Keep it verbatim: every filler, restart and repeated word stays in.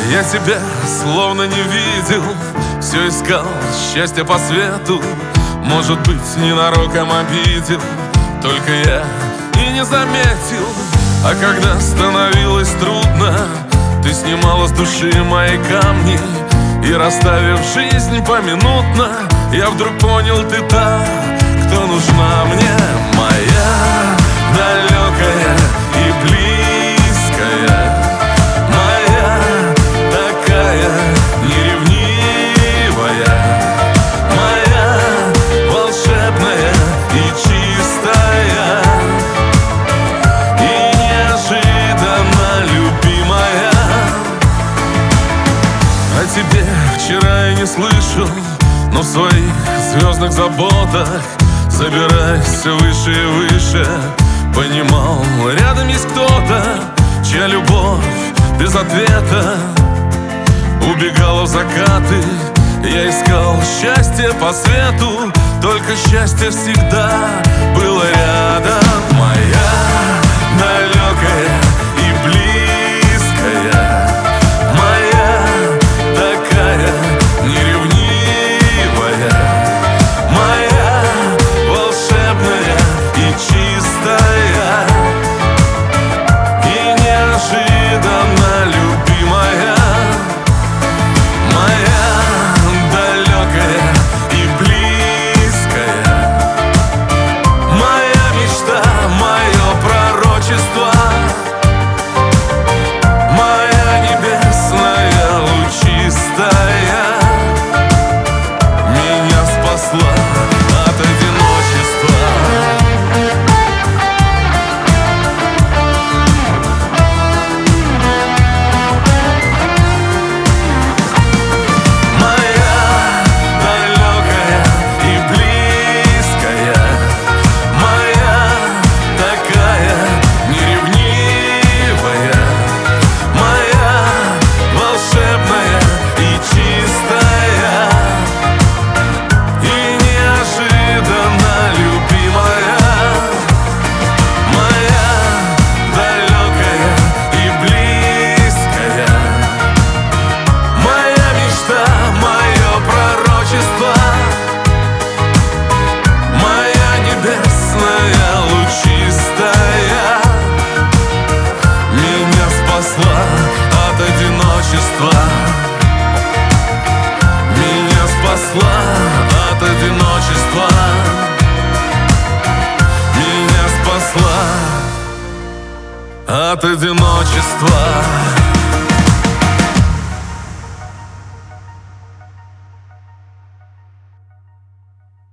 Я тебя словно не видел, все искал счастье по свету. Может быть, ненароком обидел, только я и не заметил. А когда становилось трудно, ты снимала с души мои камни. И расставив жизнь поминутно, я вдруг понял, ты та, кто нужна мне. Моя далекая и близкая, моя такая неревнивая, моя волшебная и чистая, и неожиданно любимая. О тебе вчера я не слышал, но в своих звездных заботах, забираясь все выше и выше, понимал, рядом есть кто-то, чья любовь без ответа убегала в закаты. Я искал счастье по свету, только счастье всегда было рядом. Моя далекая и близкая, моя такая неревнивая, моя волшебная и чистая, и неожиданно любимая. Моя далекая и близкая, моя мечта, мое пророчество, моя небесная лучистая, меня спасла от одиночества. От одиночества, меня спасла от одиночества, меня спасла от одиночества.